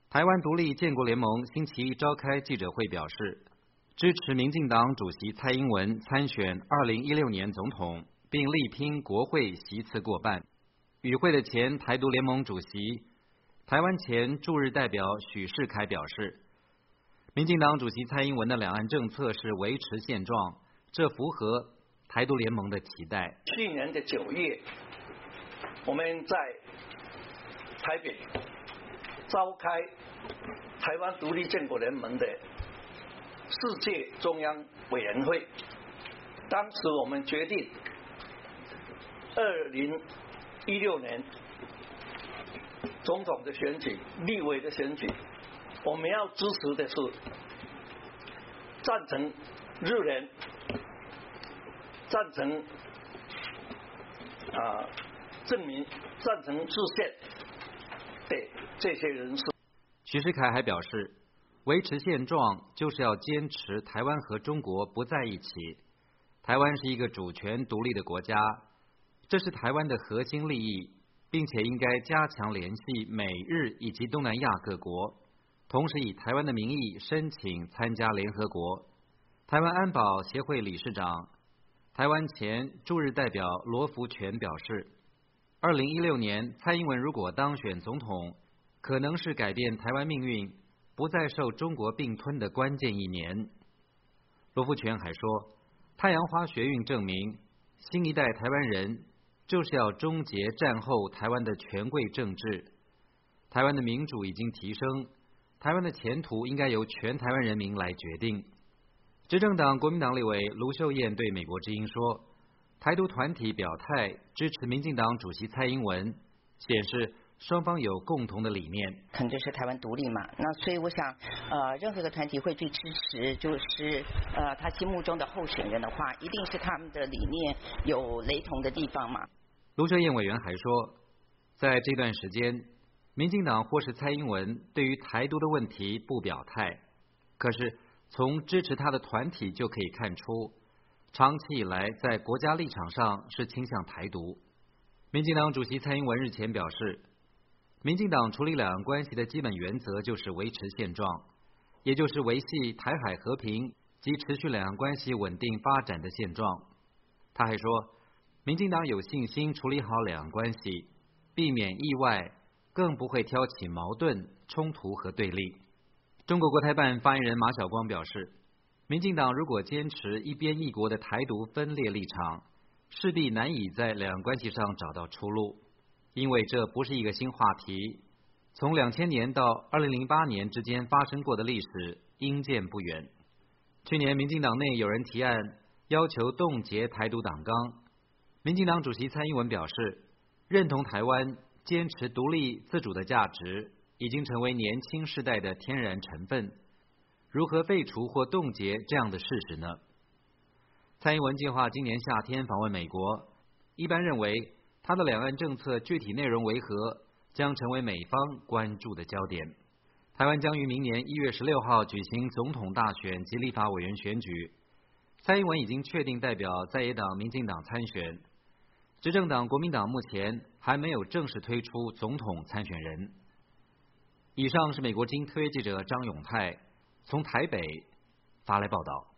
台湾独立建国联盟星期一召开记者会表示，支持民进党主席蔡英文参选2016年总统，并力拼国会席次过半。与会的前台独联盟主席、台湾前驻日代表许世凯表示，民进党主席蔡英文的两岸政策是维持现状，这符合台独联盟的期待。 去年的9月，我们在台北召开台湾独立建国联盟的世界中央委员会，当时我们决定2016年总统的选举、立委的选举，我们要支持的是赞成日人、赞成证明、赞成制宪的这些人士。 许世凯还表示，维持现状就是要坚持台湾和中国不在一起。台湾是一个主权独立的国家，这是台湾的核心利益，并且应该加强联系美日以及东南亚各国，同时以台湾的名义申请参加联合国。台湾安保协会理事长、台湾前驻日代表罗福全表示，2016年蔡英文如果当选总统，可能是改变台湾命运、不再受中国并吞的关键一年。罗福全还说，太阳花学运证明，新一代台湾人就是要终结战后台湾的权贵政治。台湾的民主已经提升，台湾的前途应该由全台湾人民来决定。执政党国民党立委卢秀燕对美国之音说，台独团体表态支持民进党主席蔡英文，显示双方有共同的理念， 可能就是台湾独立嘛。那所以我想，任何一个团体会去支持，就是他心目中的候选人的话，一定是他们的理念有雷同的地方嘛。 卢秀燕委员还说，在这段时间，民进党或是蔡英文对于台独的问题不表态，可是从支持他的团体就可以看出，长期以来在国家立场上是倾向台独。民进党主席蔡英文日前表示，民进党处理两岸关系的基本原则就是维持现状，也就是维系台海和平及持续两岸关系稳定发展的现状。他还说，民进党有信心处理好两岸关系，避免意外，更不会挑起矛盾、冲突和对立。中国国台办发言人马晓光表示，民进党如果坚持一边一国的台独分裂立场，势必难以在两岸关系上找到出路，因为这不是一个新话题，从2000年到2008年之间发生过的历史应见不远。去年民进党内有人提案要求冻结台独党纲，民进党主席蔡英文表示，认同台湾坚持独立自主的价值已经成为年轻世代的天然成分，如何废除或冻结这样的事实呢？蔡英文计划今年夏天访问美国，一般认为他的两岸政策具体内容为何，将成为美方关注的焦点。台湾将于明年1月16号举行总统大选及立法委员选举，蔡英文已经确定代表在野党民进党参选，执政党国民党目前还没有正式推出总统参选人。以上是美国之音特约记者张永泰从台北发来报道。